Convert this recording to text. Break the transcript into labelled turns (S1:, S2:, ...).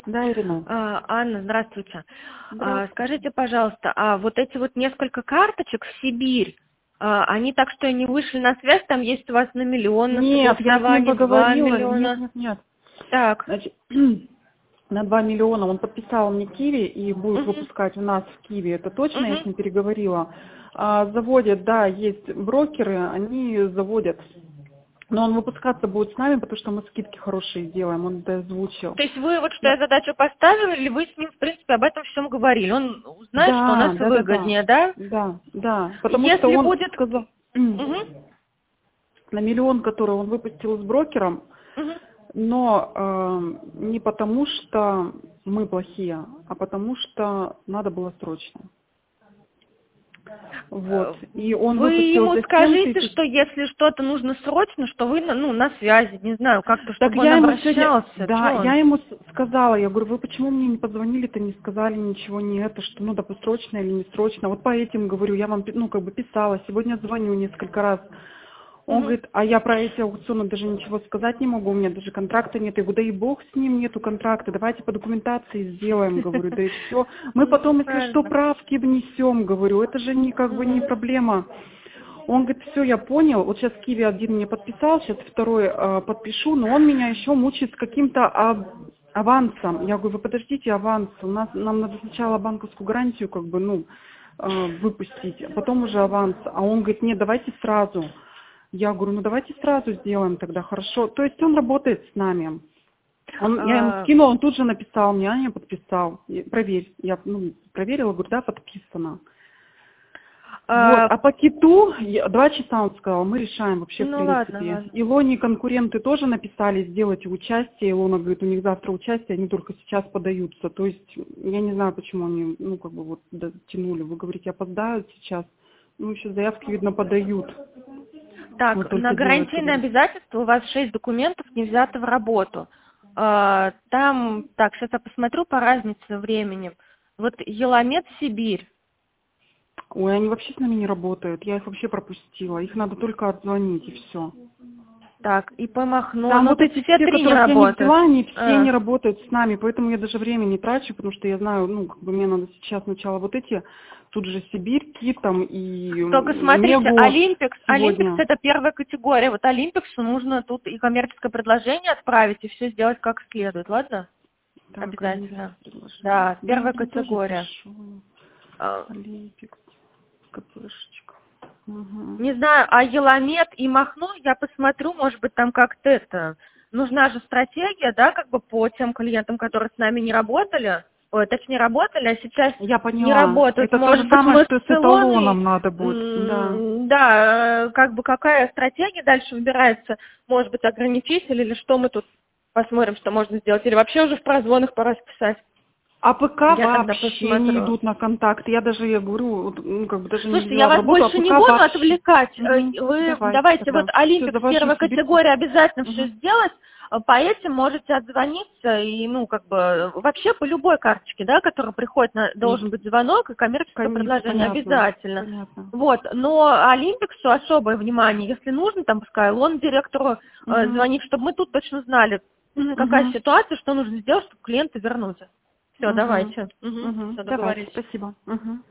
S1: Да, Ирина.
S2: Анна, здравствуйте.
S1: Здравствуйте.
S2: Скажите, пожалуйста, а вот эти вот несколько карточек в Сибирь, они так что и не вышли на связь, там есть у вас на миллион, на
S1: Нет, я с ним
S2: согласование 2
S1: поговорила. Нет,
S2: миллиона.
S1: нет, нет.
S2: Так.
S1: Значит, на 2 миллиона он подписал мне Киви и будет
S2: Мгм.
S1: выпускать у нас в Киви. Это точно, я с
S2: Мгм.
S1: ним переговорила. Заводят, да, есть брокеры, они заводят. Но он выпускаться будет с нами, потому что мы скидки хорошие делаем, он это озвучил.
S2: То есть вы вот что
S1: Да,
S2: я задачу поставила, или вы с ним, в принципе, об этом всем говорили? Он узнает, что у нас
S1: да, да, да, да,
S2: выгоднее, да?
S1: да, да. Потому что
S2: Если
S1: он
S2: будет...
S1: сказал,
S2: Мгм.
S1: на миллион, который он выпустил с брокером,
S2: Мгм.
S1: но не потому, что мы плохие, а потому что надо было срочно. Вот. И он
S2: Вы
S1: выпустил
S2: ему
S1: за 7
S2: скажите,
S1: тысяч.
S2: что если что-то нужно срочно, что вы на связи, не знаю, как-то,
S1: Так
S2: чтобы он
S1: я ему сегодня,
S2: обращался. Чё
S1: да, я
S2: он?
S1: ему сказала, я говорю, вы почему мне не позвонили-то, не сказали ничего, не это, что, ну, допустим, срочно или не срочно. Вот по этим говорю, я вам, ну, как бы писала, сегодня звоню несколько раз. Он
S2: Мгм.
S1: говорит, а я про эти аукционы даже ничего сказать не могу, у меня даже контракта нет. Я говорю, да и бог с ним, нету контракта, давайте по документации сделаем, говорю, да и все. Мы
S2: Ну,
S1: потом, если что,
S2: правильно.
S1: правки внесем, говорю, это же не, как бы не
S2: Мгм.
S1: проблема. Он говорит, все, я понял, вот сейчас Киви один мне подписал, сейчас второй подпишу, но он меня еще мучает с каким-то авансом. Я говорю, вы подождите, аванс, нам надо сначала банковскую гарантию, как бы, ну, выпустить, а потом уже аванс. А он говорит, нет, давайте сразу. Я говорю, ну давайте сразу сделаем тогда, хорошо. То есть он работает с нами. Я ему
S2: А,
S1: скинула, он тут же написал мне, Аня подписал. Проверь. Я проверила, говорю, да, подписано. Вот,
S2: а,
S1: а по киту 2 часа он сказал, мы решаем вообще в
S2: ну ладно,
S1: принципе.
S2: ладно.
S1: Илоне конкуренты тоже написали сделать участие. Илона говорит, у них завтра участие, они только сейчас подаются. То есть я не знаю, почему они, ну как бы вот тянули. Вы говорите, опоздают сейчас. Ну еще заявки, видно, подают. Вот
S2: Так, на
S1: только делать,
S2: гарантийное
S1: говорит.
S2: обязательство у вас 6 документов не взято в работу. Там, так, сейчас я посмотрю по разнице времени. Вот Еламед Сибирь.
S1: Ой, они вообще с нами не работают. Я их вообще пропустила. Их надо только отзвонить и все.
S2: Так, и по Махно.
S1: Там
S2: Ну,
S1: вот
S2: тут
S1: эти
S2: все
S1: все,
S2: 3 не
S1: которых я не
S2: работают.
S1: взяла, они все не работают с нами, поэтому я даже время не трачу, потому что я знаю, ну, как бы мне надо сейчас сначала вот эти, тут же Сибирь, Китом и
S2: Только смотрите,
S1: Мегу
S2: Олимпикс
S1: сегодня.
S2: это первая категория. Вот Олимпиксу нужно тут и коммерческое предложение отправить, и все сделать как следует, ладно?
S1: Так, Олимпикс
S2: Обязательно.
S1: предложение.
S2: Да,
S1: Да, я
S2: первая
S1: тебе тоже
S2: категория.
S1: пишу.
S2: А,
S1: Олимпикс, КПшечка. Угу.
S2: Не знаю, а Еламед и Махно, я посмотрю, может быть, там как-то это... Нужна же стратегия, да, как бы по тем клиентам, которые с нами не работали, ой, точнее работали, а сейчас
S1: Я
S2: не
S1: поняла.
S2: работают.
S1: Это то же
S2: Может быть,
S1: самое,
S2: мы
S1: что и
S2: с
S1: с
S2: Илоной,
S1: эталоном надо будет. Да.
S2: да, как бы какая стратегия дальше выбирается, может быть, ограничитель или что мы тут посмотрим, что можно сделать, или вообще уже в прозвонах пора списать.
S1: А ПК
S2: Я тогда
S1: вообще не
S2: посмотрю.
S1: идут на контакт. Я говорю, вот, ну, как бы даже не
S2: Слушайте, я
S1: взяла в
S2: вас
S1: работу, а
S2: больше не
S1: ПК
S2: буду
S1: вообще.
S2: отвлекать.
S1: Мгм.
S2: Вы
S1: Давайте
S2: давайте вот
S1: тогда. Все, за
S2: Олимпикс
S1: вашу
S2: первой
S1: Сибирьку.
S2: категории обязательно все
S1: Мгм.
S2: сделать. По этим можете отзвониться и, ну, как бы, вообще по любой карточке, да, которая приходит, должен быть звонок и коммерческое предложение
S1: Понятно.
S2: обязательно.
S1: Понятно.
S2: Вот, но Олимпиксу особое внимание, если нужно, там, пускай он директору
S1: Угу.
S2: звонит, чтобы мы тут точно знали, какая
S1: Угу.
S2: ситуация, что нужно сделать, чтобы клиента вернуть. Все,
S1: Угу.
S2: давайте.
S1: Угу.
S2: Все,
S1: Давайте,
S2: договорились.
S1: спасибо. Угу.